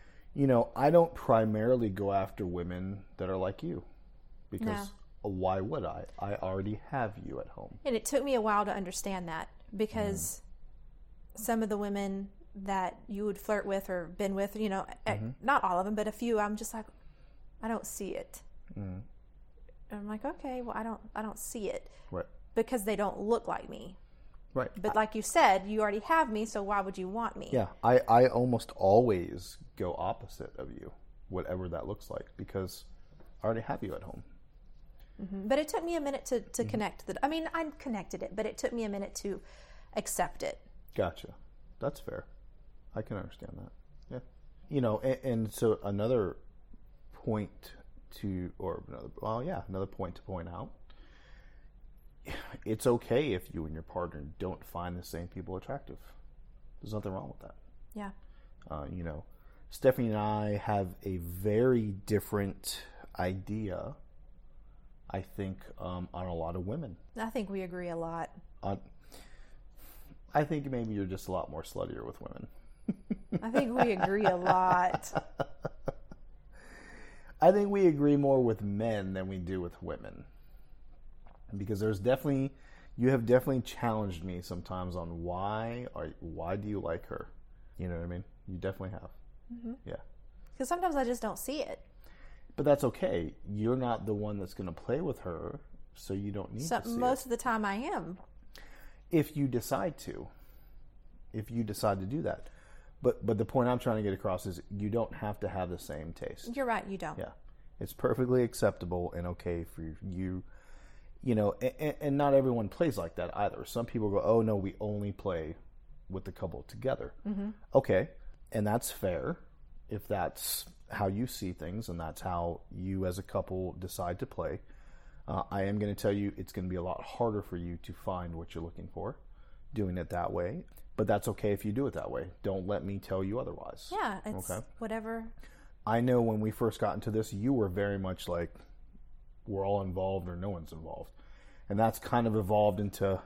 I don't primarily go after women that are like you because why would I? I already have you at home. And it took me a while to understand that because some of the women that you would flirt with or been with, not all of them, but a few, I'm just like, I don't see it. And I'm like, okay, well, I don't see it. Right. Because they don't look like me. Right. But like you said, you already have me, so why would you want me? Yeah, I almost always go opposite of you, whatever that looks like, because I already have you at home. But it took me a minute to connect I connected it, but it took me a minute to accept it. Gotcha. That's fair. I can understand that. Yeah. You know, and so another point another point to point out. It's okay if you and your partner don't find the same people attractive. There's nothing wrong with that. Yeah. You know, Stephanie and I have a very different idea, I think, on a lot of women. I think we agree a lot. I think maybe you're just a lot more sluttier with women. I think we agree a lot. I think we agree more with men than we do with women. Because you have definitely challenged me sometimes on why do you like her? You know what I mean? You definitely have. Mm-hmm. Yeah. Because sometimes I just don't see it. But that's okay. You're not the one that's going to play with her, so you don't need to see most of the time I am. If you decide to. If you decide to do that. But the point I'm trying to get across is you don't have to have the same taste. You're right, you don't. Yeah. It's perfectly acceptable and okay for you. You know, and not everyone plays like that either. Some people go, oh, no, we only play with the couple together. Mm-hmm. Okay, and that's fair if that's how you see things and that's how you as a couple decide to play. I am going to tell you it's going to be a lot harder for you to find what you're looking for doing it that way. But that's okay if you do it that way. Don't let me tell you otherwise. Yeah, it's whatever. I know when we first got into this, you were very much like, we're all involved or no one's involved. And that's kind of evolved into,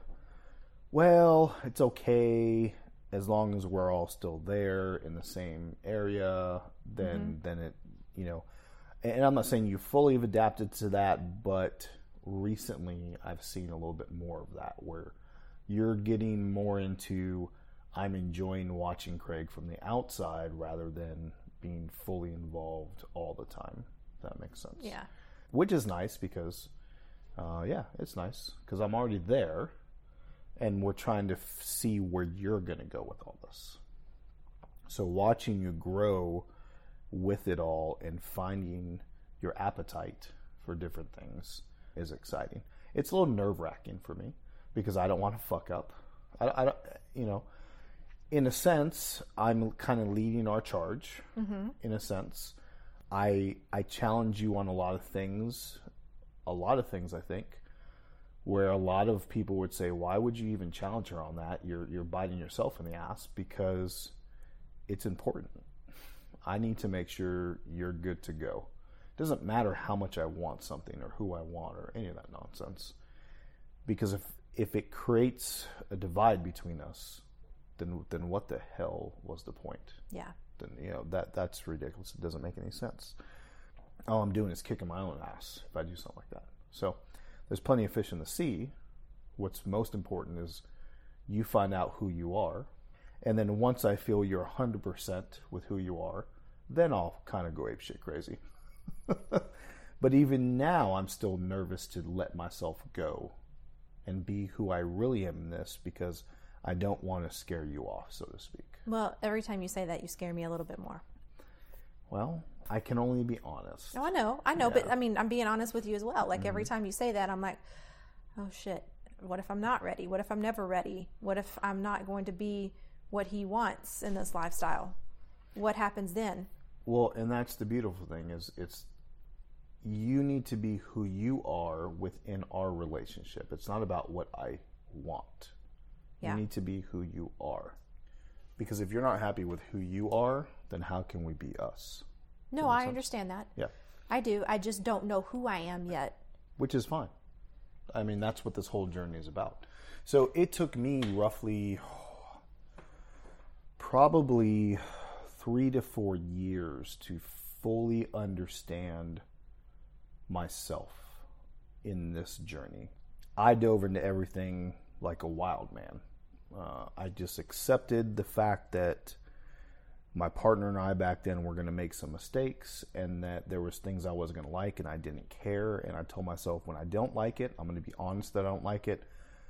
well, it's okay as long as we're all still there in the same area, then it, you know, and I'm not saying you fully have adapted to that, but recently I've seen a little bit more of that where you're getting more into, I'm enjoying watching Craig from the outside rather than being fully involved all the time. If that makes sense. Yeah. Which is nice because, it's nice because I'm already there and we're trying to see where you're going to go with all this. So watching you grow with it all and finding your appetite for different things is exciting. It's a little nerve-wracking for me because I don't want to fuck up. I don't, you know, in a sense, I'm kind of leading our charge. In a sense, I challenge you on a lot of things, I think, where a lot of people would say, why would you even challenge her on that? You're biting yourself in the ass because it's important. I need to make sure you're good to go. It doesn't matter how much I want something or who I want or any of that nonsense. Because if it creates a divide between us, then what the hell was the point? Yeah. Then, you know, that's ridiculous. It doesn't make any sense. All I'm doing is kicking my own ass if I do something like that. So there's plenty of fish in the sea. What's most important is you find out who you are. And then once I feel you're 100% with who you are, then I'll kind of go apeshit crazy. But even now, I'm still nervous to let myself go and be who I really am in this because I don't want to scare you off, so to speak. Well, every time you say that, you scare me a little bit more. Well, I can only be honest. No, I know, yeah. But I mean, I'm being honest with you as well. Like every time you say that, I'm like, oh shit, what if I'm not ready? What if I'm never ready? What if I'm not going to be what he wants in this lifestyle? What happens then? Well, and that's the beautiful thing is you need to be who you are within our relationship. It's not about what I want. Yeah. You need to be who you are. Because if you're not happy with who you are, then how can we be us? No, I understand that. Yeah. I do. I just don't know who I am yet. Which is fine. I mean, that's what this whole journey is about. So it took me roughly probably 3 to 4 years to fully understand myself in this journey. I dove into everything like a wild man. I just accepted the fact that my partner and I back then were going to make some mistakes and that there was things I wasn't going to like and I didn't care. And I told myself when I don't like it, I'm going to be honest that I don't like it.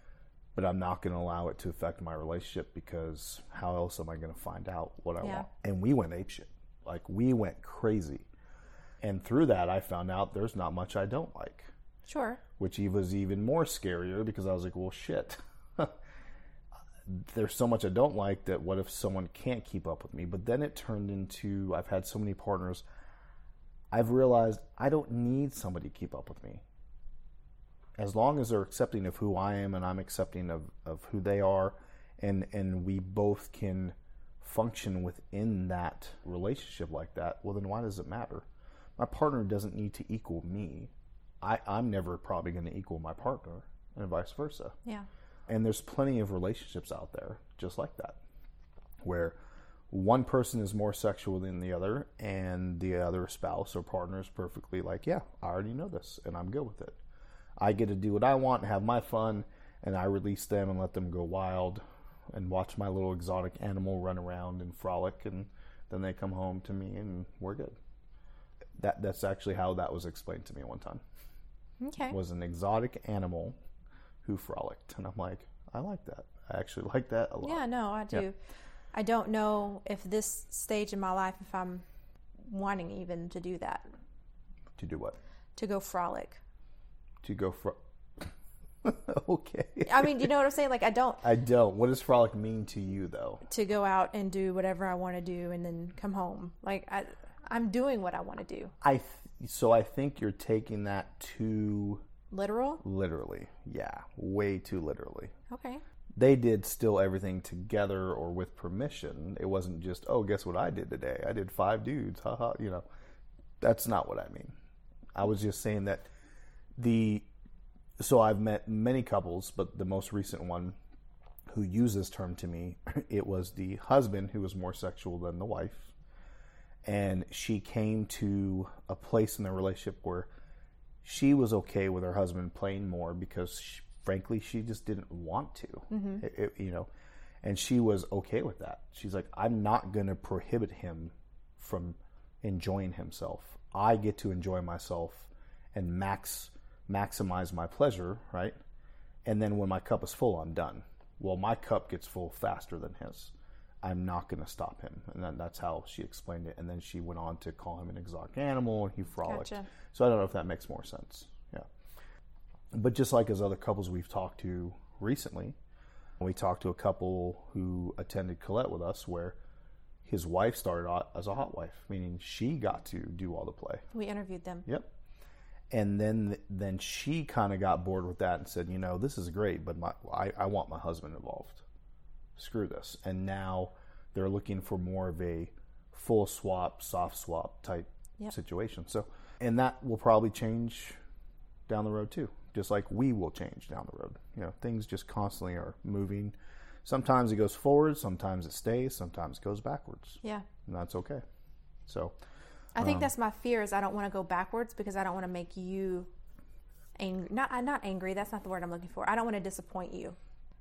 but I'm not going to allow it to affect my relationship, because how else am I going to find out what I want? And we went apeshit. Like, we went crazy. And through that, I found out there's not much I don't like. Sure. Which was even more scarier, because I was like, well, shit. There's so much I don't like that what if someone can't keep up with me? But then it turned into, I've had so many partners, I've realized I don't need somebody to keep up with me. As long as they're accepting of who I am and I'm accepting of who they are, and we both can function within that relationship like that, well, then why does it matter? My partner doesn't need to equal me. I'm never probably going to equal my partner, and vice versa. Yeah. And there's plenty of relationships out there just like that, where one person is more sexual than the other, and the other spouse or partner is perfectly like, yeah, I already know this, and I'm good with it. I get to do what I want and have my fun, and I release them and let them go wild and watch my little exotic animal run around and frolic, and then they come home to me and we're good. That's actually how that was explained to me one time. Okay. Was an exotic animal who frolicked, and I'm like, I like that. I actually like that a lot. Yeah, no, I do. Yeah. I don't know if this stage in my life, if I'm wanting even to do that. To do what? To go frolic. To go okay. I mean, do you know what I'm saying? Like, I don't. What does frolic mean to you, though? To go out and do whatever I want to do and then come home. Like, I'm doing what I want to do. So I think you're taking that too... Literal? Literally. Yeah. Way too literally. Okay. They did still everything together or with permission. It wasn't just, oh, guess what I did today? I did 5 dudes. Haha. You know, that's not what I mean. I was just saying that so I've met many couples, but the most recent one who used this term to me, it was the husband who was more sexual than the wife. And she came to a place in the relationship where she was okay with her husband playing more because, frankly, she just didn't want to. Mm-hmm. And she was okay with that. She's like, I'm not going to prohibit him from enjoying himself. I get to enjoy myself and maximize my pleasure, right? And then when my cup is full, I'm done. Well, my cup gets full faster than his. I'm not going to stop him. And then that's how she explained it. And then she went on to call him an exotic animal, and he frolicked. Gotcha. So I don't know if that makes more sense. Yeah. But just like as other couples we've talked to recently, we talked to a couple who attended Colette with us where his wife started out as a hot wife, meaning she got to do all the play. We interviewed them. Yep. And then she kind of got bored with that and said, this is great, but I want my husband involved. Screw this. And now they're looking for more of a full swap, soft swap type situation. So, and that will probably change down the road too, just like we will change down the road. Things just constantly are moving. Sometimes it goes forward, sometimes it stays, sometimes it goes backwards. Yeah. And that's okay. So I think that's my fear, is I don't want to go backwards because I don't want to make you angry. Not angry, that's not the word I'm looking for. I don't want to disappoint you,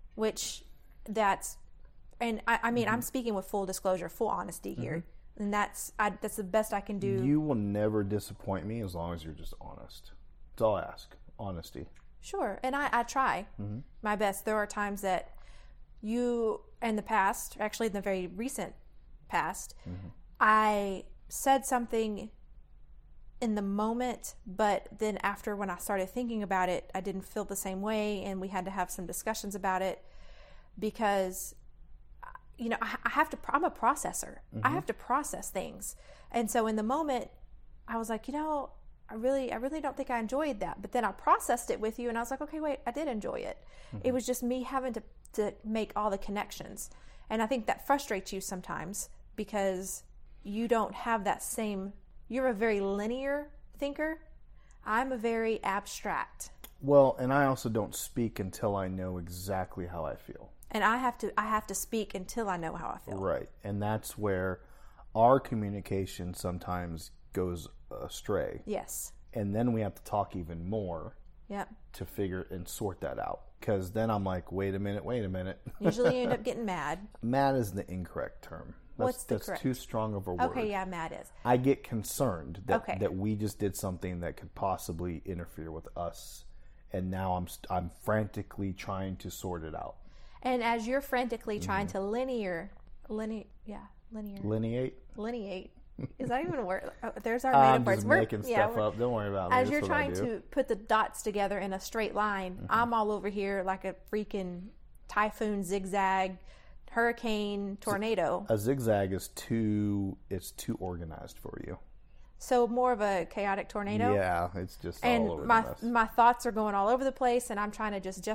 and I mean, I'm speaking with full disclosure, full honesty here. Mm-hmm. And that's the best I can do. You will never disappoint me as long as you're just honest. That's all I ask. Honesty. Sure. And I try my best. There are times that you, in the past, actually in the very recent past, I said something in the moment, but then after, when I started thinking about it, I didn't feel the same way, and we had to have some discussions about it because, I'm a processor. I have to process things. And so in the moment, I was like, I really don't think I enjoyed that. But then I processed it with you, and I was like, okay, wait, I did enjoy it. It was just me having to make all the connections. And I think that frustrates you sometimes because you don't have that same, you're a very linear thinker. I'm a very abstract. Well, and I also don't speak until I know exactly how I feel. And I have to speak until I know how I feel. Right. And that's where our communication sometimes goes astray. Yes. And then we have to talk even more. Yep. To figure and sort that out. Because then I'm like, wait a minute. Usually you end up getting mad. Mad is the incorrect term. What's the correct? That's too strong of a word. Okay, yeah, mad is. I get concerned that we just did something that could possibly interfere with us and now I'm frantically trying to sort it out. And as you're frantically trying Mm-hmm. to Lineate. lineate. Is that even a word? Oh, there's our I'm native words. just We're- making yeah, stuff we're- up. Don't worry about me. As That's you're what I trying do. to put the dots together in a straight line, Mm-hmm. I'm all over here like a freaking typhoon, zigzag, hurricane, tornado. A zigzag is too organized for you. So more of a chaotic tornado. Yeah, it's just all And over my the mess. my thoughts are going all over the place, and I'm trying to just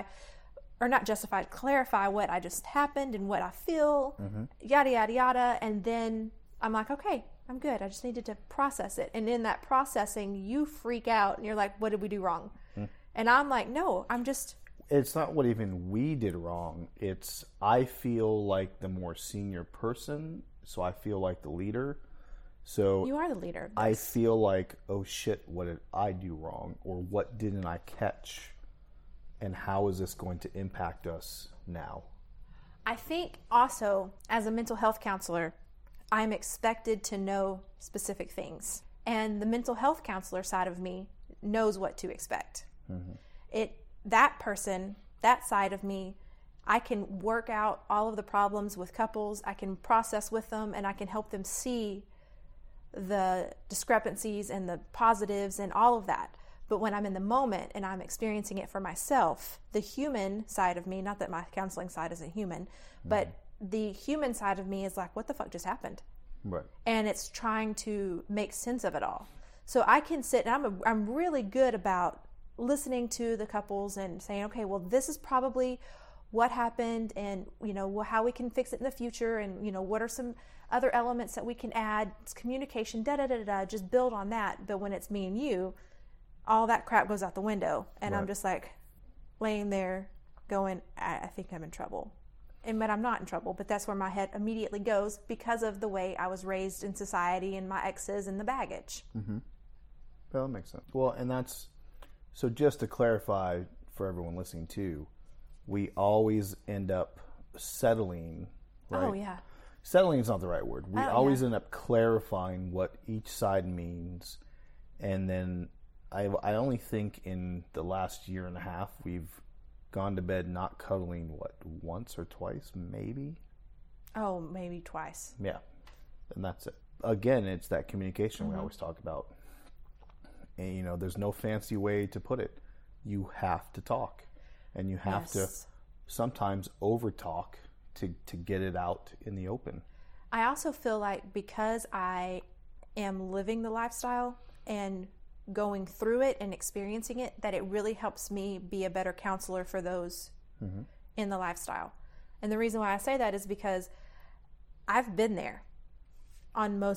clarify what I just happened and what I feel, Mm-hmm. yada yada yada, and then I'm like, okay, I'm good. I just needed to process it, and in that processing, you freak out, and you're like, what did we do wrong? Mm. And I'm like, no, I'm just. It's not what even we did wrong. It's I feel like the more senior person, so I feel like the leader. So You are the leader. I feel like, oh shit, what did I do wrong? Or what didn't I catch? And how is this going to impact us now? I think also, as a mental health counselor, I'm expected to know specific things. And the mental health counselor side of me knows what to expect. That side of me, I can work out all of the problems with couples, I can process with them, and I can help them see the discrepancies and the positives and all of that. But when I'm in the moment and I'm experiencing it for myself, the human side of me, not that my counseling side isn't human, but the human side of me is like, what the fuck just happened? Right. And it's trying to make sense of it all. So I can sit, and I'm really good about listening to the couples and saying, okay, well, this is probably what happened, and how we can fix it in the future, and what are some other elements that we can add. It's communication, just build on that. But when it's me and you, all that crap goes out the window, and I'm Right. just like laying there going, I think I'm in trouble. But I'm not in trouble, but that's where my head immediately goes because of the way I was raised in society and my exes and the baggage. Well, that makes sense. Well, and that's so. Just to clarify for everyone listening too, we always end up settling. Right? Oh, yeah. Settling is not the right word. We Oh, always yeah. end up clarifying what each side means, and then I only think in the last year and a half we've gone to bed not cuddling once or twice, maybe. Oh, maybe twice. Yeah, and that's it. Again, it's that communication we always talk about. And there's no fancy way to put it. You have to talk, and you have to Yes. sometimes over talk to get it out in the open. I also feel like because I am living the lifestyle and going through it and experiencing it, that it really helps me be a better counselor for those in the lifestyle. And the reason why I say that is because I've been there on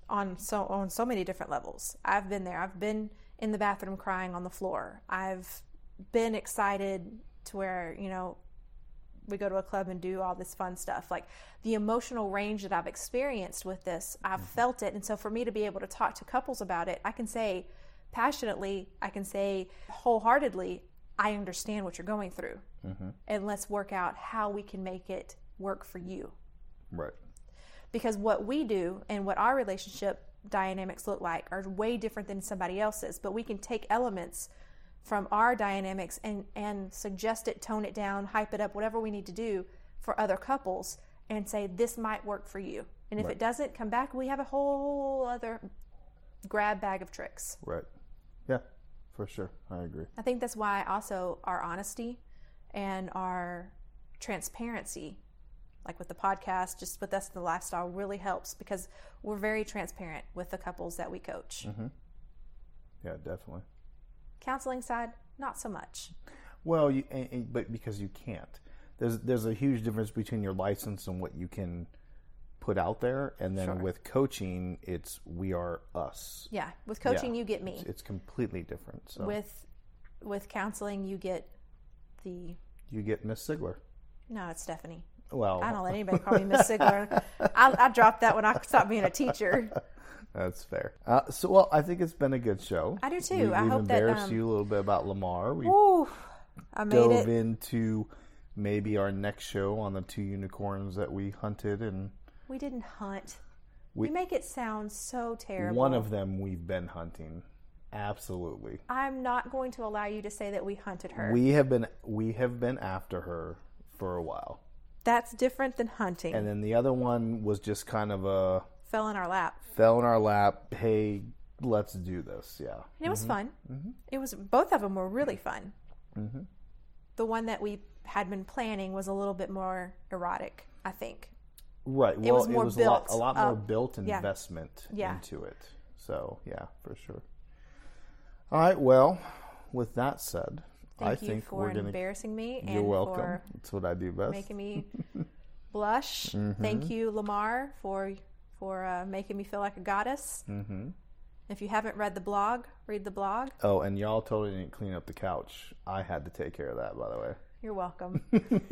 so many different levels. I've been there. I've been in the bathroom crying on the floor. I've been excited to where, we go to a club and do all this fun stuff. Like the emotional range that I've experienced with this, I've felt it. And so for me to be able to talk to couples about it, I can say passionately, I can say wholeheartedly, I understand what you're going through. And let's work out how we can make it work for you. Right. Because what we do and what our relationship dynamics look like are way different than somebody else's. But we can take elements from our dynamics and suggest it, tone it down, hype it up, whatever we need to do for other couples, and say, this might work for you. And if it doesn't, come back, we have a whole other grab bag of tricks. Right. Yeah, for sure. I agree. I think that's why also our honesty and our transparency, like with the podcast, just with us in the lifestyle, really helps because we're very transparent with the couples that we coach. Yeah, definitely. Counseling side, not so much. Well, but because you can't. There's a huge difference between your license and what you can put out there, and then Sure. with coaching, it's we are us. Yeah, with coaching, Yeah. you get me. It's completely different. So With counseling, you get the. you get Miss Sigler. No, it's Stephanie. Well, I don't let anybody call me Miss Sigler. I dropped that when I stopped being a teacher. that's fair. So I think it's been a good show. I do too. I We've hope that. embarrassed you a little bit about Lamar. We Ooh, I made dove it. into maybe our next show on the 2 unicorns that we hunted, and We didn't hunt. We make it sound so terrible. one of them we've been hunting. Absolutely. I'm not going to allow you to say that we hunted her. We have been after her for a while. That's different than hunting. And then the other one was just kind of Fell in our lap. Hey, let's do this. Yeah. And it was fun. It was, both of them were really fun. The one that we had been planning was a little bit more erotic, I think. Right. Well, was more built a lot more up. built Yeah. investment Yeah. into it. So, yeah, for sure. All right. Well, with that said, I Thank you think for we're going to... embarrassing me. You're and welcome. for That's what I do best. making me blush. Thank you, Lamar, for making me feel like a goddess. If you haven't read the blog, read the blog. Oh, and y'all totally didn't clean up the couch. I had to take care of that, by the way. You're welcome.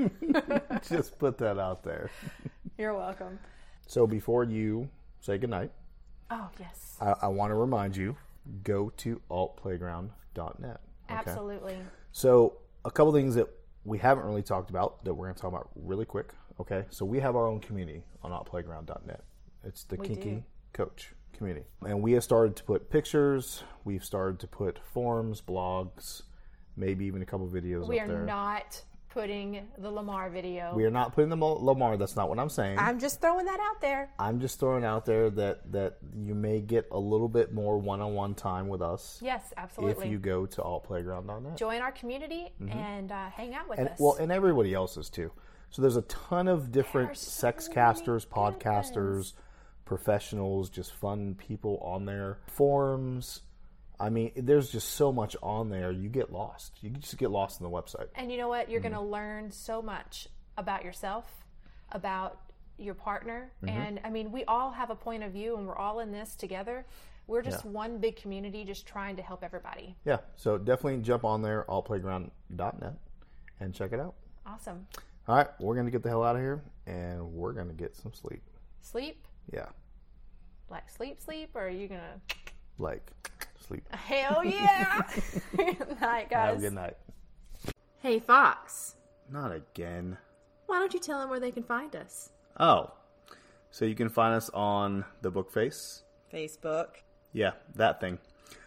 Just put that out there. You're welcome. So before you say goodnight, Oh, yes. I want to remind you, go to altplayground.net. Okay? Absolutely. So a couple things that we haven't really talked about that we're going to talk about really quick. Okay, so we have our own community on altplayground.net. It's the Kinky do. Coach community. And we have started to put pictures. We've started to put forums, blogs, maybe even a couple videos We up are there. not putting the Lamar video. We are not putting the Lamar. That's not what I'm saying. I'm just throwing that out there. I'm just throwing out there that you may get a little bit more one-on-one time with us Yes, absolutely. if you go to altplayground.net. Join our community and hang out with And us. well, and everybody else's too. So there's a ton of different There are so sex many casters, good podcasters, professionals, just fun people on there. Forums. I mean, there's just so much on there. You get lost. You just get lost in the website. And you know what? You're going to learn so much about yourself, about your partner. And I mean, we all have a point of view and we're all in this together. We're just one big community just trying to help everybody. Yeah. So definitely jump on there, altplayground.net, and check it out. Awesome. All right. We're going to get the hell out of here, and we're going to get some sleep. Sleep? Yeah. Like sleep? Or are you going to... Like, sleep. Hell yeah! Night, guys. Have a good night. Hey, Fox, Not again. why don't you tell them where they can find us? Oh. So you can find us on the Bookface. Facebook. Yeah, that thing.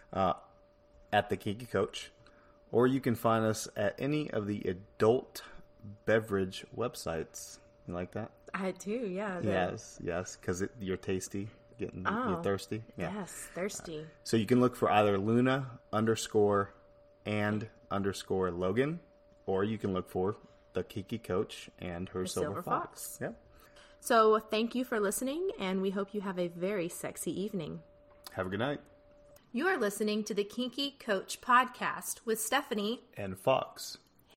At the Kinky Coach. Or you can find us at any of the adult beverage websites. You like that? I do, yeah. Yes, because you're tasty. You're Oh. thirsty. Yeah. Yes, thirsty. So you can look for either Luna_and_Logan, or you can look for the Kinky Coach and her Silver Fox. Yep. So thank you for listening, and we hope you have a very sexy evening. Have a good night. You are listening to the Kinky Coach podcast with Stephanie. And Fox.